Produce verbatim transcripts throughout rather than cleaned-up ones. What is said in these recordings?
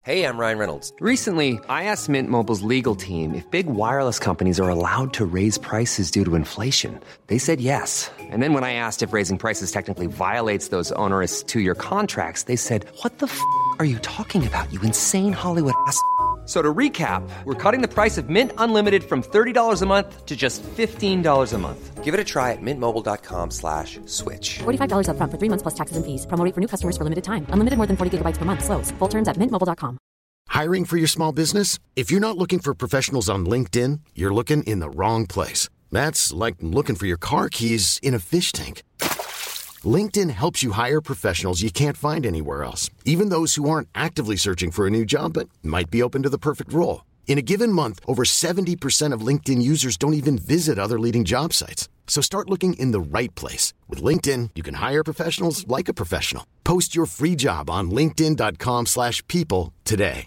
Hey, I'm Ryan Reynolds. Recently, I asked Mint Mobile's legal team if big wireless companies are allowed to raise prices due to inflation. They said yes. And then when I asked if raising prices technically violates those onerous two-year contracts, they said, "What the f*** are you talking about, you insane Hollywood ass f- So to recap, we're cutting the price of Mint Unlimited from thirty dollars a month to just fifteen dollars a month. Give it a try at mintmobile.com slash switch. forty-five dollars up front for three months plus taxes and fees. Promo rate for new customers for limited time. Unlimited more than forty gigabytes per month. Slows full terms at mint mobile dot com. Hiring for your small business? If you're not looking for professionals on LinkedIn, you're looking in the wrong place. That's like looking for your car keys in a fish tank. LinkedIn helps you hire professionals you can't find anywhere else, even those who aren't actively searching for a new job but might be open to the perfect role. In a given month, over seventy percent of LinkedIn users don't even visit other leading job sites. So start looking in the right place. With LinkedIn, you can hire professionals like a professional. Post your free job on linkedin.com slash people today.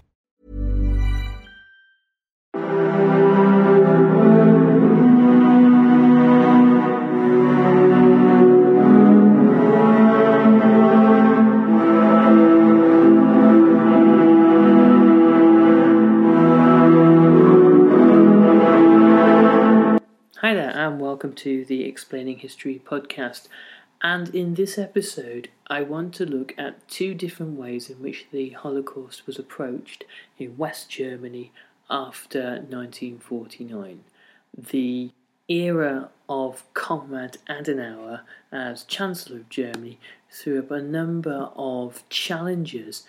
Hi there, and welcome to the Explaining History podcast. And in this episode, I want to look at two different ways in which the Holocaust was approached in West Germany after nineteen forty-nine. The era of Konrad Adenauer as Chancellor of Germany threw up a number of challenges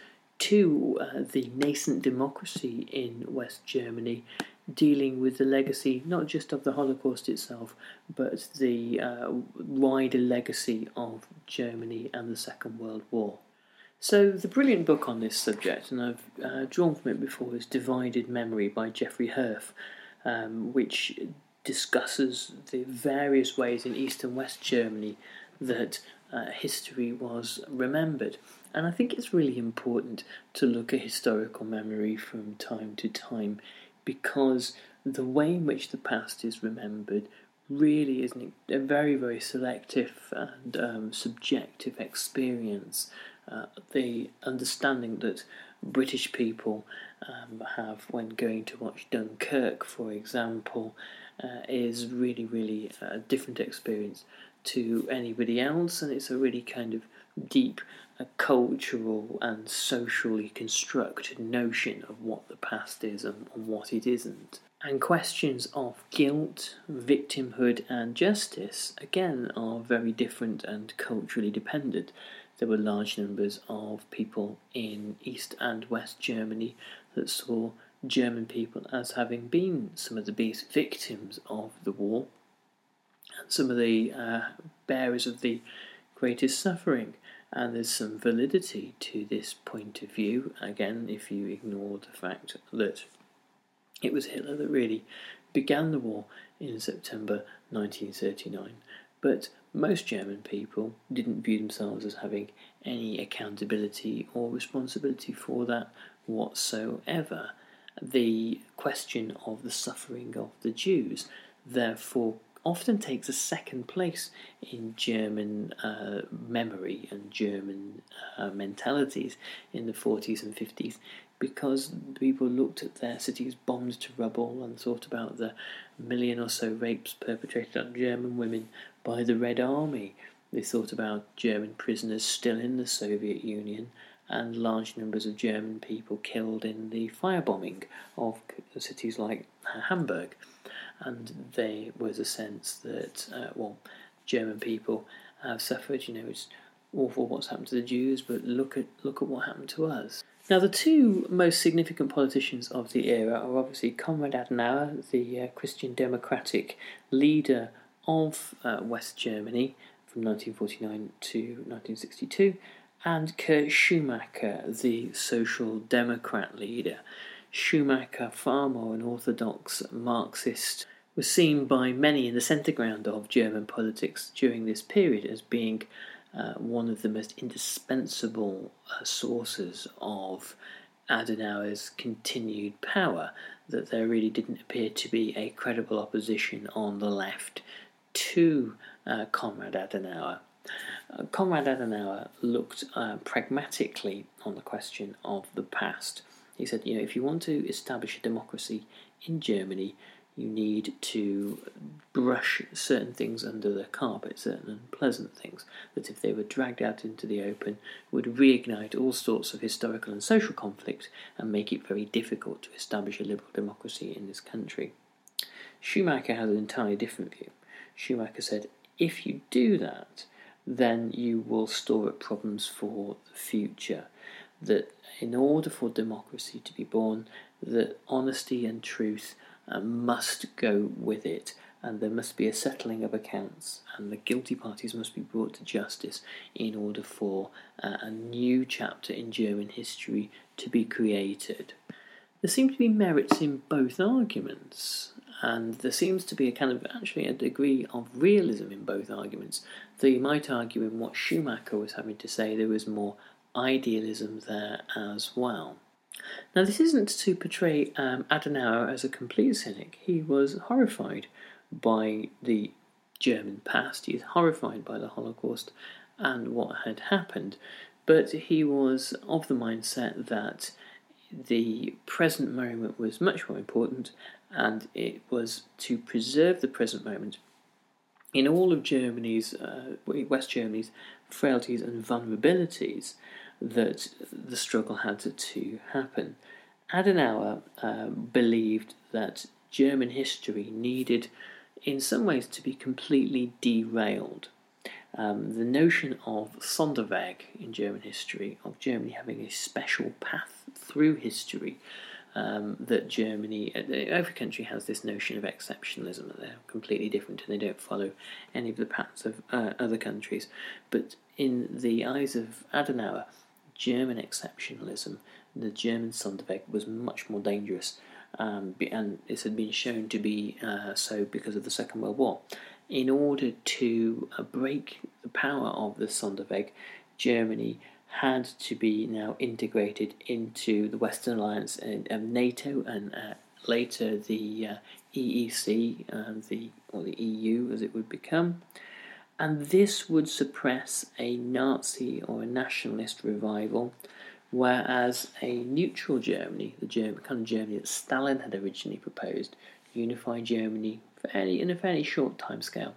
to uh, the nascent democracy in West Germany, dealing with the legacy not just of the Holocaust itself, but the uh, wider legacy of Germany and the Second World War. So the brilliant book on this subject, and I've uh, drawn from it before, is Divided Memory by Jeffrey Herf, um, which discusses the various ways in East and West Germany that uh, history was remembered. And I think it's really important to look at historical memory from time to time, because the way in which the past is remembered really is a very, very selective and um, subjective experience. Uh, the understanding that British people um, have when going to watch Dunkirk, for example, uh, is really, really a different experience to anybody else, and it's a really kind of deep uh, cultural and socially constructed notion of what the past is and, and what it isn't. And questions of guilt, victimhood and justice, again, are very different and culturally dependent. There were large numbers of people in East and West Germany that saw German people as having been some of the biggest victims of the war and some of the uh, bearers of the greatest suffering. And there's some validity to this point of view, again, if you ignore the fact that it was Hitler that really began the war in September nineteen thirty-nine. But most German people didn't view themselves as having any accountability or responsibility for that whatsoever. The question of the suffering of the Jews, therefore, often takes a second place in German uh, memory and German uh, mentalities in the forties and fifties, because people looked at their cities bombed to rubble and thought about the million or so rapes perpetrated on German women by the Red Army. They thought about German prisoners still in the Soviet Union and large numbers of German people killed in the firebombing of cities like Hamburg. And there was a sense that, uh, well, German people have suffered, you know, it's awful what's happened to the Jews, but look at look at what happened to us. Now, the two most significant politicians of the era are obviously Konrad Adenauer, the uh, Christian Democratic leader of uh, West Germany from nineteen forty-nine to nineteen sixty-two, and Kurt Schumacher, the Social Democrat leader. Schumacher, far more an orthodox Marxist, was seen by many in the centre ground of German politics during this period as being uh, one of the most indispensable uh, sources of Adenauer's continued power, that there really didn't appear to be a credible opposition on the left to uh, Konrad Adenauer. Uh, Konrad Adenauer looked uh, pragmatically on the question of the past, He said, you know, if you want to establish a democracy in Germany, you need to brush certain things under the carpet, certain unpleasant things, that if they were dragged out into the open would reignite all sorts of historical and social conflict and make it very difficult to establish a liberal democracy in this country. Schumacher had an entirely different view. Schumacher said, if you do that, then you will store up problems for the future. That in order for democracy to be born, that honesty and truth uh, must go with it, and there must be a settling of accounts, and the guilty parties must be brought to justice in order for uh, a new chapter in German history to be created. There seem to be merits in both arguments, and there seems to be a kind of actually a degree of realism in both arguments. Though you might argue in what Schumacher was having to say, there was more idealism there as well. Now, this isn't to portray um, Adenauer as a complete cynic. He was horrified by the German past. He is horrified by the Holocaust and what had happened, but he was of the mindset that the present moment was much more important, and it was to preserve the present moment in all of Germany's, uh, West Germany's frailties and vulnerabilities, that the struggle had to, to happen. Adenauer uh, believed that German history needed, in some ways, to be completely derailed. Um, the notion of Sonderweg in German history, of Germany having a special path through history, um, that Germany, every country has this notion of exceptionalism, that they're completely different and they don't follow any of the paths of uh, other countries. But in the eyes of Adenauer, German exceptionalism, the German Sonderweg, was much more dangerous, um, and this had been shown to be uh, so because of the Second World War. In order to uh, break the power of the Sonderweg, Germany had to be now integrated into the Western Alliance and uh, NATO, and uh, later the uh, E E C, uh, the or the E U as it would become. And this would suppress a Nazi or a nationalist revival, whereas a neutral Germany, the German kind of Germany that Stalin had originally proposed, unify Germany fairly in a fairly short timescale,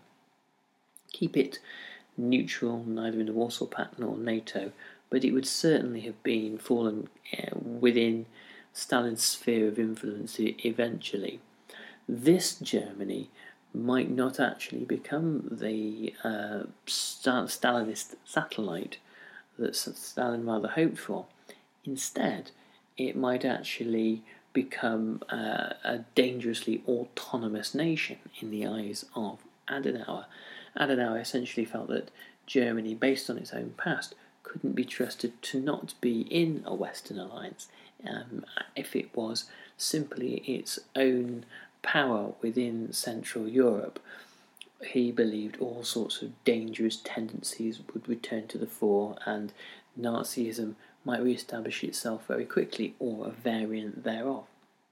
keep it neutral, neither in the Warsaw Pact nor NATO, but it would certainly have been fallen uh, within Stalin's sphere of influence eventually. This Germany might not actually become the uh, Stalinist satellite that Stalin rather hoped for. Instead, it might actually become uh, a dangerously autonomous nation in the eyes of Adenauer. Adenauer essentially felt that Germany, based on its own past, couldn't be trusted to not be in a Western alliance um, if it was simply its own power within Central Europe. He believed all sorts of dangerous tendencies would return to the fore, and Nazism might re-establish itself very quickly, or a variant thereof.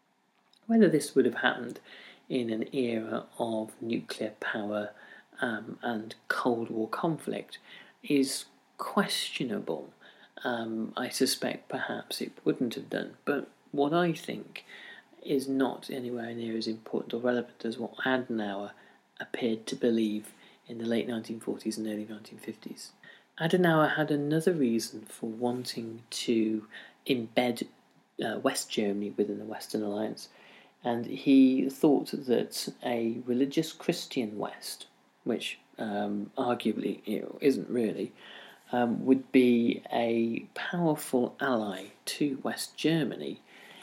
Whether this would have happened in an era of nuclear power um, and Cold War conflict is questionable. Um, I suspect perhaps it wouldn't have done, but what I think is not anywhere near as important or relevant as what Adenauer appeared to believe in the late nineteen forties and early nineteen fifties. Adenauer had another reason for wanting to embed uh, West Germany within the Western Alliance, and he thought that a religious Christian West, which um, arguably you know, isn't really, um, would be a powerful ally to West Germany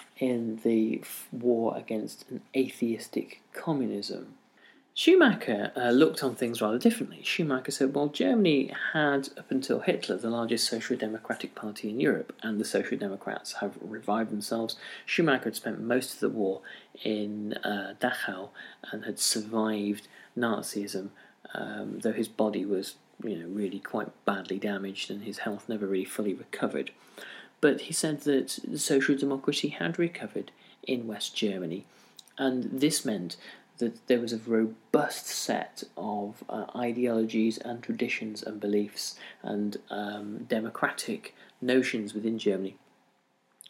in the war against an atheistic communism. Schumacher uh, looked on things rather differently. Schumacher said, well, Germany had, up until Hitler, the largest social democratic party in Europe, and the Social Democrats have revived themselves. Schumacher had spent most of the war in uh, Dachau and had survived Nazism, um, though his body was you know, really quite badly damaged and his health never really fully recovered. But he said that the social democracy had recovered in West Germany, and this meant that there was a robust set of uh, ideologies and traditions and beliefs and um, democratic notions within Germany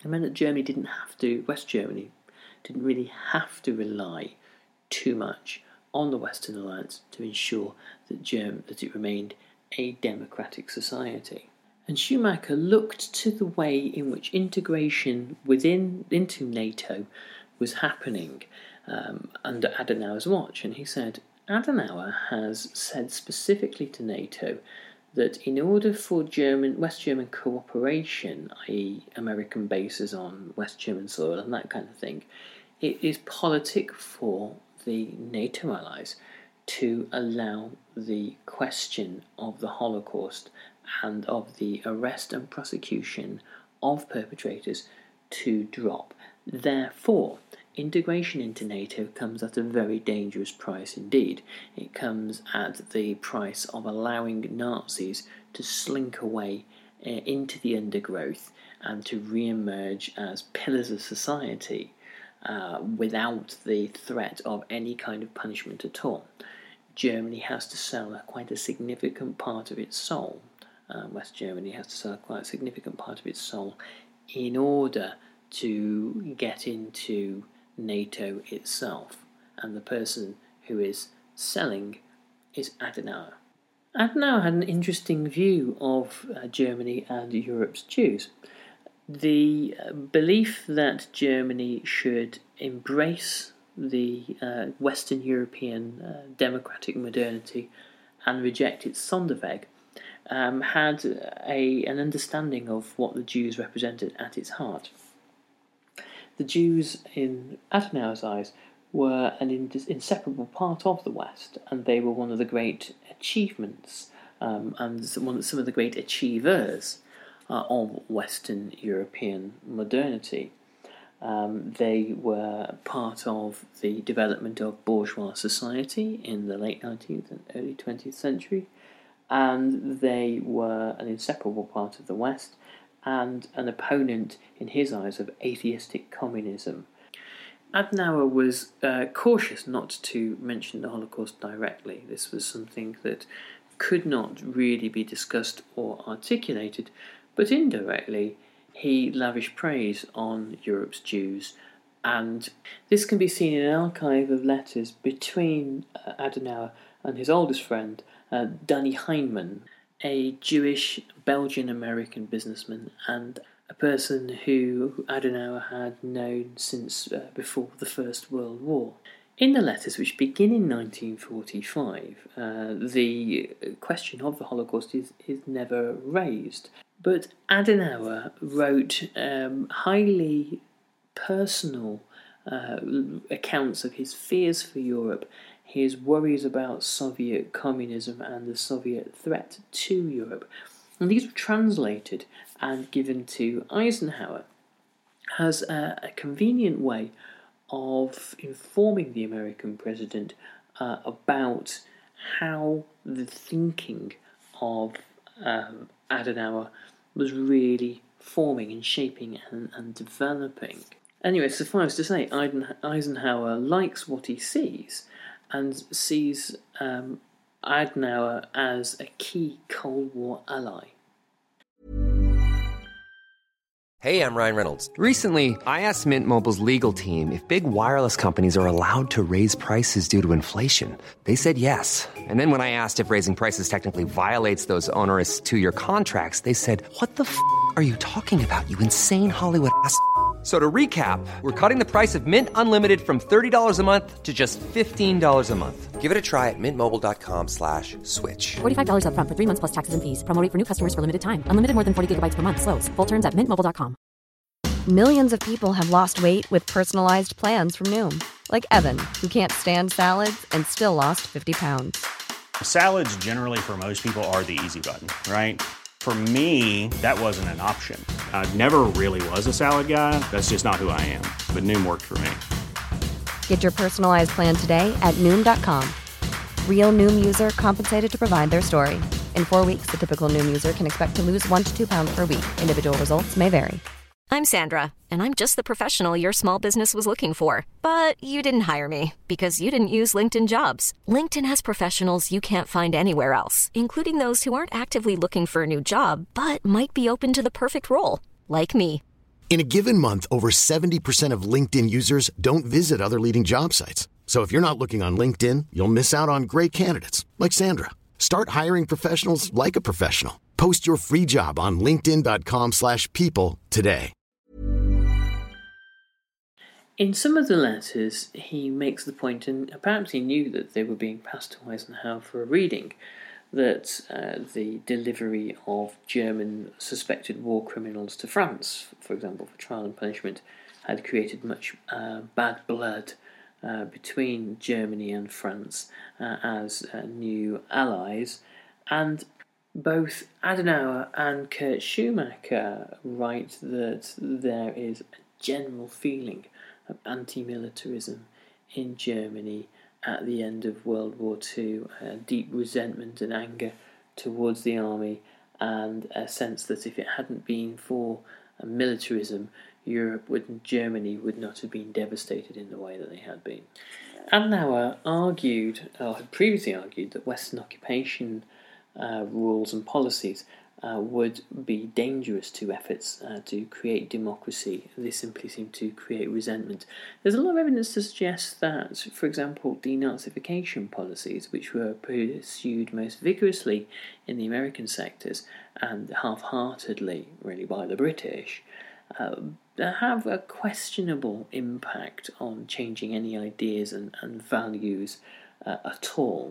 It meant that Germany didn't have to, West Germany didn't really have to rely too much on the Western Alliance to ensure that Germ- that it remained a democratic society. And Schumacher looked to the way in which integration within into NATO was happening um, under Adenauer's watch, and he said, Adenauer has said specifically to NATO that in order for German West German cooperation, that is American bases on West German soil and that kind of thing, it is politic for the NATO allies to allow the question of the Holocaust and of the arrest and prosecution of perpetrators to drop. Therefore, integration into NATO comes at a very dangerous price indeed. It comes at the price of allowing Nazis to slink away uh, into the undergrowth and to re-emerge as pillars of society uh, without the threat of any kind of punishment at all. Germany has to sell quite a significant part of its soul. Uh, West Germany has to sell quite a significant part of its soul in order to get into NATO itself, and the person who is selling is Adenauer. Adenauer had an interesting view of uh, Germany and Europe's Jews. The uh, belief that Germany should embrace the uh, Western European uh, democratic modernity and reject its Sonderweg um, had a, an understanding of what the Jews represented at its heart. The Jews, in Adenauer's eyes, were an inseparable part of the West, and they were one of the great achievements um, and some, some of the great achievers uh, of Western European modernity. Um, they were part of the development of bourgeois society in the late nineteenth and early twentieth century, and they were an inseparable part of the West and an opponent, in his eyes, of atheistic communism. Adenauer was uh, cautious not to mention the Holocaust directly. This was something that could not really be discussed or articulated, but indirectly he lavished praise on Europe's Jews, and this can be seen in an archive of letters between uh, Adenauer and his oldest friend, uh, Danny Heinemann, a Jewish Belgian-American businessman and a person who Adenauer had known since uh, before the First World War. In the letters, which begin in nineteen forty-five, uh, the question of the Holocaust is, is never raised. But Adenauer wrote um, highly personal uh, accounts of his fears for Europe, his worries about Soviet communism and the Soviet threat to Europe. And these were translated and given to Eisenhower as a, a convenient way of informing the American president uh, about how the thinking of um, Adenauer was really forming and shaping and, and developing. Anyway, suffice to say, Eisenhower likes what he sees and sees um, Adenauer as a key Cold War ally. Hey, I'm Ryan Reynolds. Recently, I asked Mint Mobile's legal team if big wireless companies are allowed to raise prices due to inflation. They said yes. And then when I asked if raising prices technically violates those onerous two-year contracts, they said, "What the f*** are you talking about, you insane Hollywood ass f- So to recap, we're cutting the price of Mint Unlimited from thirty dollars a month to just fifteen dollars a month. Give it a try at mintmobile.com slash switch. forty-five dollars up front for three months plus taxes and fees. Promo rate for new customers for limited time. Unlimited more than forty gigabytes per month. Slows full terms at mint mobile dot com. Millions of people have lost weight with personalized plans from Noom. Like Evan, who can't stand salads and still lost fifty pounds. Salads generally for most people are the easy button, right? For me, that wasn't an option. I never really was a salad guy. That's just not who I am. But Noom worked for me. Get your personalized plan today at Noom dot com. Real Noom user compensated to provide their story. In four weeks, the typical Noom user can expect to lose one to two pounds per week. Individual results may vary. I'm Sandra, and I'm just the professional your small business was looking for. But you didn't hire me because you didn't use LinkedIn Jobs. LinkedIn has professionals you can't find anywhere else, including those who aren't actively looking for a new job, but might be open to the perfect role, like me. In a given month, over seventy percent of LinkedIn users don't visit other leading job sites. So if you're not looking on LinkedIn, you'll miss out on great candidates like Sandra. Start hiring professionals like a professional. Post your free job on linkedin.com slash people today. In some of the letters, he makes the point, and perhaps he knew that they were being passed to Eisenhower for a reading, that uh, the delivery of German suspected war criminals to France, for example, for trial and punishment, had created much uh, bad blood uh, between Germany and France uh, as uh, new allies. And both Adenauer and Kurt Schumacher write that there is a general feeling of anti-militarism in Germany at the end of World War Two, a deep resentment and anger towards the army, and a sense that if it hadn't been for militarism, Europe would, Germany would not have been devastated in the way that they had been. Adenauer argued, or had previously argued, that Western occupation uh, rules and policies Uh, would be dangerous to efforts uh, to create democracy. They simply seem to create resentment. There's a lot of evidence to suggest that, for example, denazification policies, which were pursued most vigorously in the American sectors and half-heartedly, really, by the British, uh, have a questionable impact on changing any ideas and, and values uh, at all.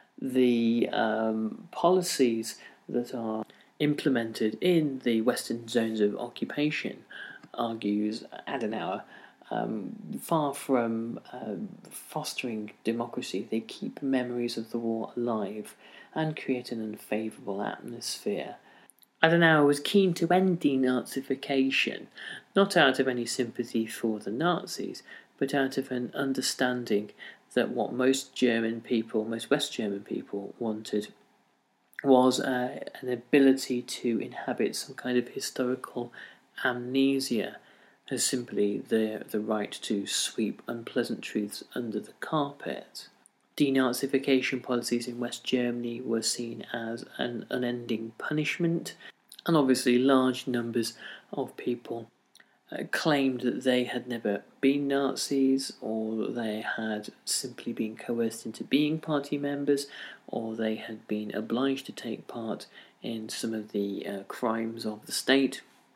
The um, policies that are implemented in the Western zones of occupation, argues Adenauer, um, far from um, fostering democracy, they keep memories of the war alive and create an unfavourable atmosphere. Adenauer was keen to end denazification, not out of any sympathy for the Nazis, but out of an understanding that what most German people, most West German people wanted was uh, an ability to inhabit some kind of historical amnesia, as simply the, the right to sweep unpleasant truths under the carpet. Denazification policies in West Germany were seen as an unending punishment, and obviously large numbers of people uh, claimed that they had never been Nazis, or they had simply been coerced into being party members, or they had been obliged to take part in some of the uh, crimes of the state.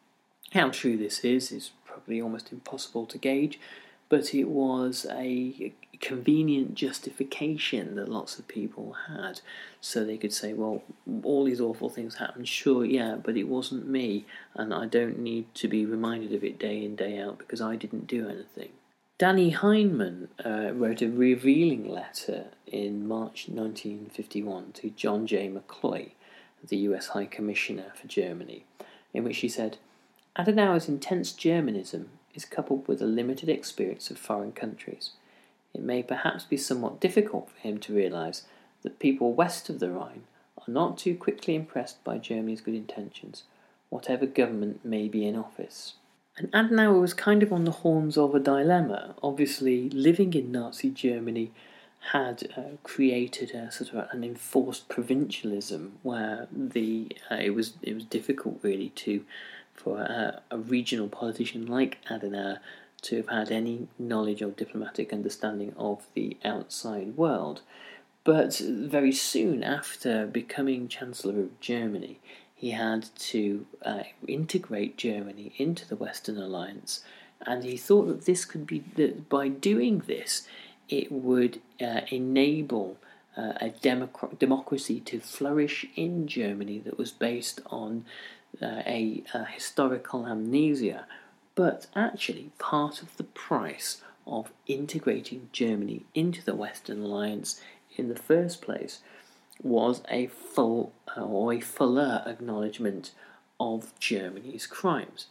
How true this is is probably almost impossible to gauge, but it was a convenient justification that lots of people had, so they could say, well, all these awful things happened, sure, yeah, but it wasn't me, and I don't need to be reminded of it day in, day out, because I didn't do anything. Danny Heinemann uh, wrote a revealing letter in March nineteen fifty-one to John J. McCloy, the U S High Commissioner for Germany, in which he said, Adenauer's intense Germanism is coupled with a limited experience of foreign countries. It may perhaps be somewhat difficult for him to realise that people west of the Rhine are not too quickly impressed by Germany's good intentions, whatever government may be in office. And Adenauer was kind of on the horns of a dilemma. Obviously, living in Nazi Germany had uh, created a sort of an enforced provincialism where the uh, it was it was difficult really to for a, a regional politician like Adenauer to have had any knowledge or diplomatic understanding of the outside world. But very soon after becoming Chancellor of Germany, he had to uh, integrate Germany into the Western Alliance, and he thought that this could be, that by doing this, it would uh, enable uh, a democ- democracy to flourish in Germany that was based on uh, a, a historical amnesia. But actually, part of the price of integrating Germany into the Western Alliance in the first place was a full uh, or a fuller acknowledgement of Germany's crimes.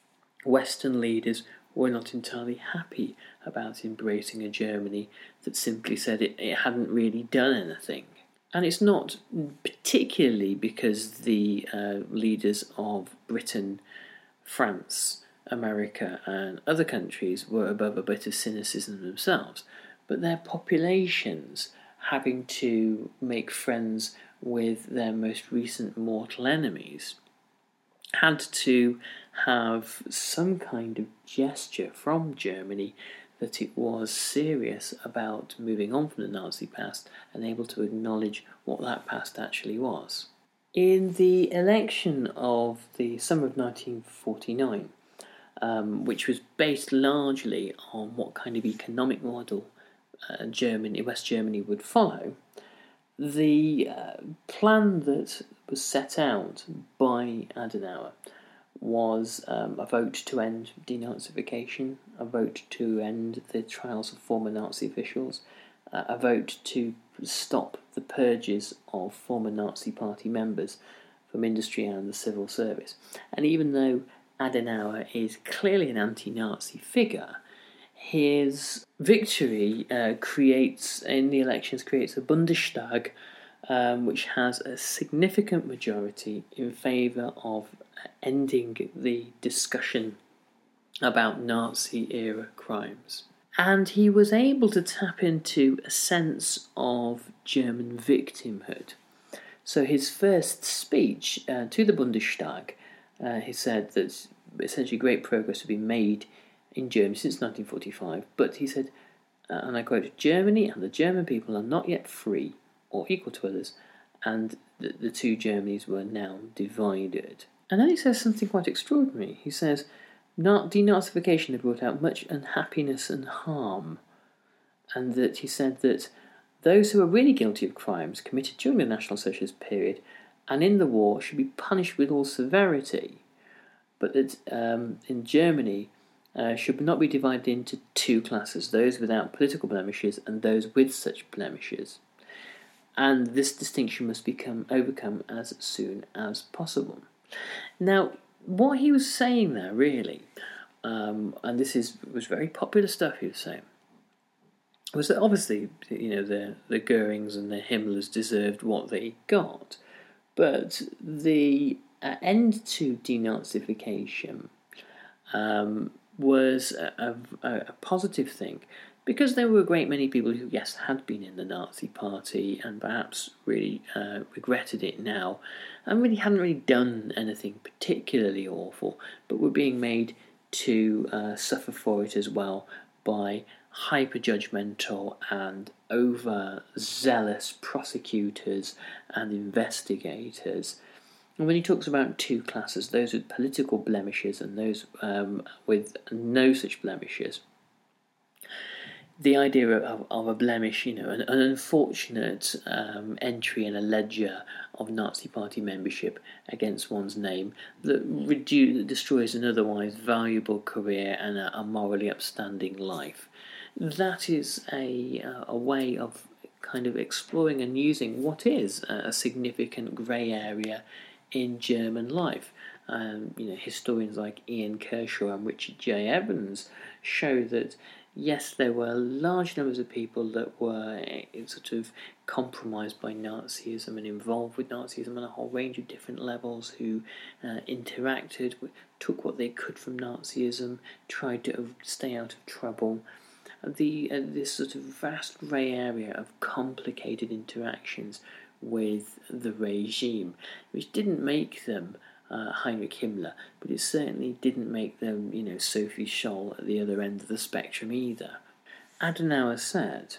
Western leaders were not entirely happy about embracing a Germany that simply said it, it hadn't really done anything. And it's not particularly because the uh, leaders of Britain, France, America and other countries were above a bit of cynicism themselves, but their populations having to make friends with their most recent mortal enemies had to have some kind of gesture from Germany that it was serious about moving on from the Nazi past and able to acknowledge what that past actually was. In the election of the summer of nineteen forty-nine, um, which was based largely on what kind of economic model uh, Germany, West Germany would follow, the uh, plan that was set out by Adenauer was um, a vote to end denazification, a vote to end the trials of former Nazi officials, uh, a vote to stop the purges of former Nazi party members from industry and the civil service. And even though Adenauer is clearly an anti-Nazi figure, his victory uh, creates, in the elections, creates a Bundestag um, which has a significant majority in favour of ending the discussion about Nazi-era crimes. And he was able to tap into a sense of German victimhood. So his first speech uh, to the Bundestag, uh, he said that essentially great progress had been made in Germany since nineteen forty-five, but he said, uh, and I quote, "Germany and the German people are not yet free or equal to others, and the, the two Germanys were now divided." And then he says something quite extraordinary. He says, denazification had brought out much unhappiness and harm, and that he said that those who were really guilty of crimes committed during the National Socialist period and in the war should be punished with all severity, but that um, in Germany uh, should not be divided into two classes, those without political blemishes and those with such blemishes. And this distinction must become overcome as soon as possible. Now, what he was saying there, really, um, and this is was very popular stuff he was saying, was that obviously, you know, the, the Goerings and the Himmlers deserved what they got, but the uh, end to denazification um, was a, a, a positive thing, because there were a great many people who, yes, had been in the Nazi Party and perhaps really uh, regretted it now, and really hadn't really done anything particularly awful, but were being made to uh, suffer for it as well by hyper-judgmental and over-zealous prosecutors and investigators. And when he talks about two classes, those with political blemishes and those um, with no such blemishes, the idea of, of a blemish, you know, an, an unfortunate um, entry in a ledger of Nazi Party membership against one's name that, reduce, that destroys an otherwise valuable career and a, a morally upstanding life. That is a, a way of kind of exploring and using what is a significant grey area in German life. Um, you know, historians like Ian Kershaw and Richard J. Evans show that yes, there were large numbers of people that were sort of compromised by Nazism and involved with Nazism on a whole range of different levels, who uh, interacted, took what they could from Nazism, tried to stay out of trouble. The uh, this sort of vast grey area of complicated interactions with the regime, which didn't make them Uh, Heinrich Himmler, but it certainly didn't make them, you know, Sophie Scholl at the other end of the spectrum either. Adenauer said,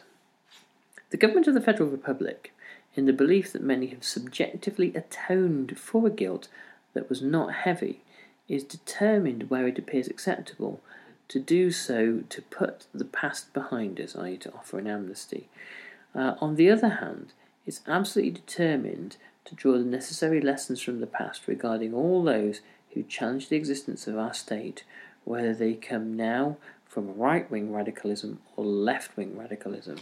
"The government of the Federal Republic, in the belief that many have subjectively atoned for a guilt that was not heavy, is determined where it appears acceptable to do so to put the past behind us, that is to offer an amnesty. Uh, on the other hand, is absolutely determined to draw the necessary lessons from the past regarding all those who challenge the existence of our state, whether they come now from right-wing radicalism or left-wing radicalism."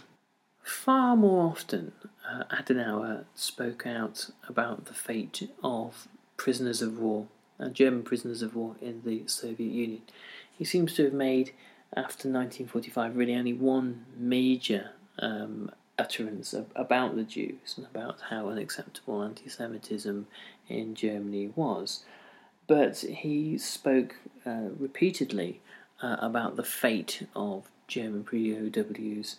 Far more often, uh, Adenauer spoke out about the fate of prisoners of war, uh, German prisoners of war in the Soviet Union. He seems to have made, after nineteen forty-five, really only one major um, utterance about the Jews and about how unacceptable anti-Semitism in Germany was. But he spoke uh, repeatedly uh, about the fate of German P O Ws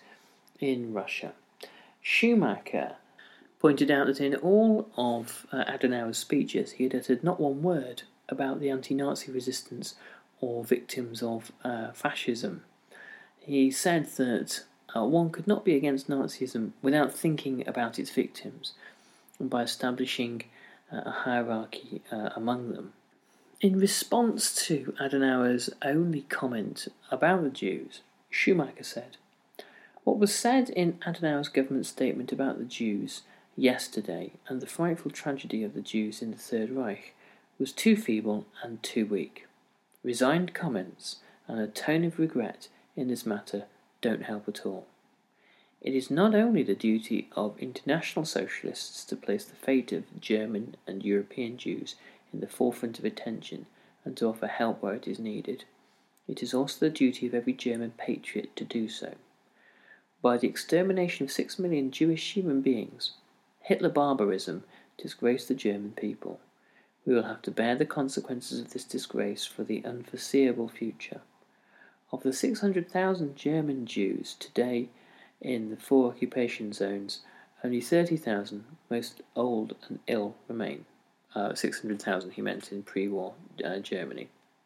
in Russia. Schumacher pointed out that in all of uh, Adenauer's speeches he had uttered not one word about the anti-Nazi resistance or victims of uh, fascism. He said that uh, one could not be against Nazism without thinking about its victims and by establishing uh, a hierarchy uh, among them. In response to Adenauer's only comment about the Jews, Schumacher said, "What was said in Adenauer's government statement about the Jews yesterday and the frightful tragedy of the Jews in the Third Reich was too feeble and too weak. Resigned comments and a tone of regret in this matter don't help at all. It is not only the duty of international socialists to place the fate of German and European Jews in the forefront of attention and to offer help where it is needed. It is also the duty of every German patriot to do so. By the extermination of six million Jewish human beings, Hitler barbarism disgraced the German people. We will have to bear the consequences of this disgrace for the unforeseeable future. Of the six hundred thousand German Jews today in the four occupation zones, only thirty thousand, most old and ill, remain." Uh, six hundred thousand he meant in pre-war uh, Germany.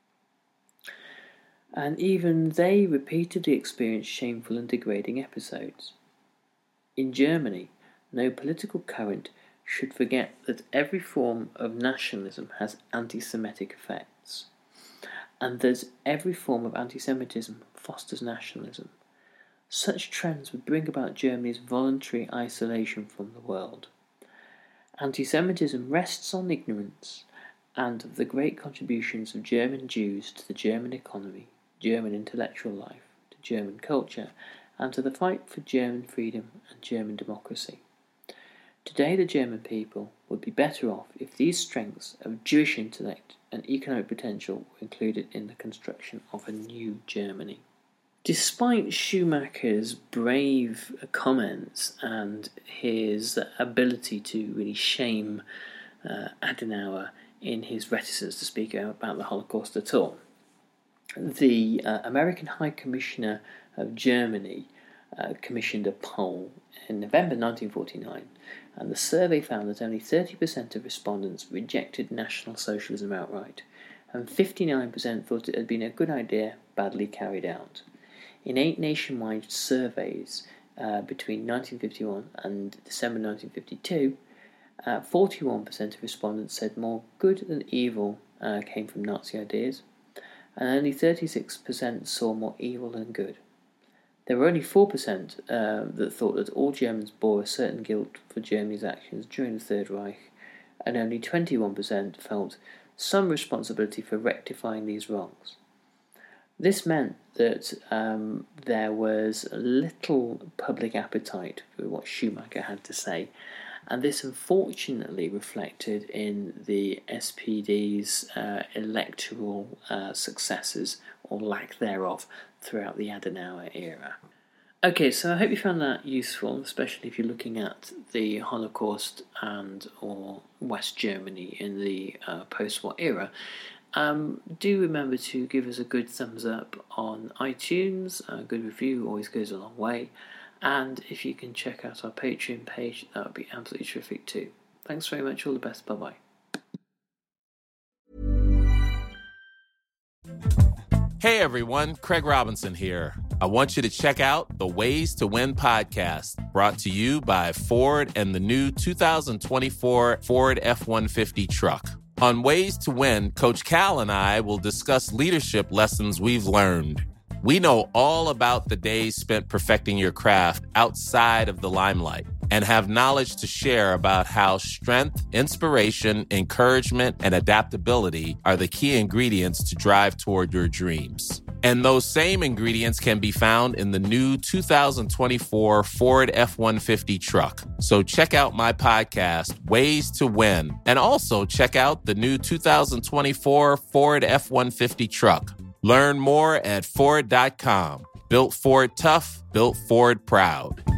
And even they repeatedly experienced shameful and degrading episodes. In Germany, no political current should forget that every form of nationalism has anti-Semitic effects, and that every form of anti-Semitism fosters nationalism. Such trends would bring about Germany's voluntary isolation from the world. Anti-Semitism rests on ignorance and of the great contributions of German Jews to the German economy, German intellectual life, to German culture, and to the fight for German freedom and German democracy. Today the German people would be better off if these strengths of Jewish intellect and economic potential were included in the construction of a new Germany. Despite Schumacher's brave comments and his ability to really shame uh, Adenauer in his reticence to speak about the Holocaust at all, the uh, American High Commissioner of Germany uh, commissioned a poll in November nineteen forty-nine, and the survey found that only thirty percent of respondents rejected National Socialism outright, and fifty-nine percent thought it had been a good idea badly carried out. In eight nationwide surveys uh, between nineteen fifty-one and December nineteen fifty-two, uh, forty-one percent of respondents said more good than evil uh, came from Nazi ideas, and only thirty-six percent saw more evil than good. There were only four percent uh, that thought that all Germans bore a certain guilt for Germany's actions during the Third Reich, and only twenty-one percent felt some responsibility for rectifying these wrongs. This meant that um, there was little public appetite for what Schumacher had to say, and this unfortunately reflected in the S P D's uh, electoral uh, successes, or lack thereof, throughout the Adenauer era. Okay, so I hope you found that useful, especially if you're looking at the Holocaust and or West Germany in the uh, post-war era. Um, do remember to give us a good thumbs up on iTunes. A good review always goes a long way. And if you can check out our Patreon page, that would be absolutely terrific too. Thanks very much. All the best. Bye-bye. Hey everyone, Craig Robinson here. I want you to check out the Ways to Win podcast, brought to you by Ford and the new two thousand twenty-four Ford F one fifty truck. On Ways to Win, Coach Cal and I will discuss leadership lessons we've learned. We know all about the days spent perfecting your craft outside of the limelight and have knowledge to share about how strength, inspiration, encouragement, and adaptability are the key ingredients to drive toward your dreams. And those same ingredients can be found in the new two thousand twenty-four Ford F one fifty truck. So check out my podcast, Ways to Win, and also check out the new two thousand twenty-four Ford F one fifty truck. Learn more at Ford dot com. Built Ford tough, built Ford proud.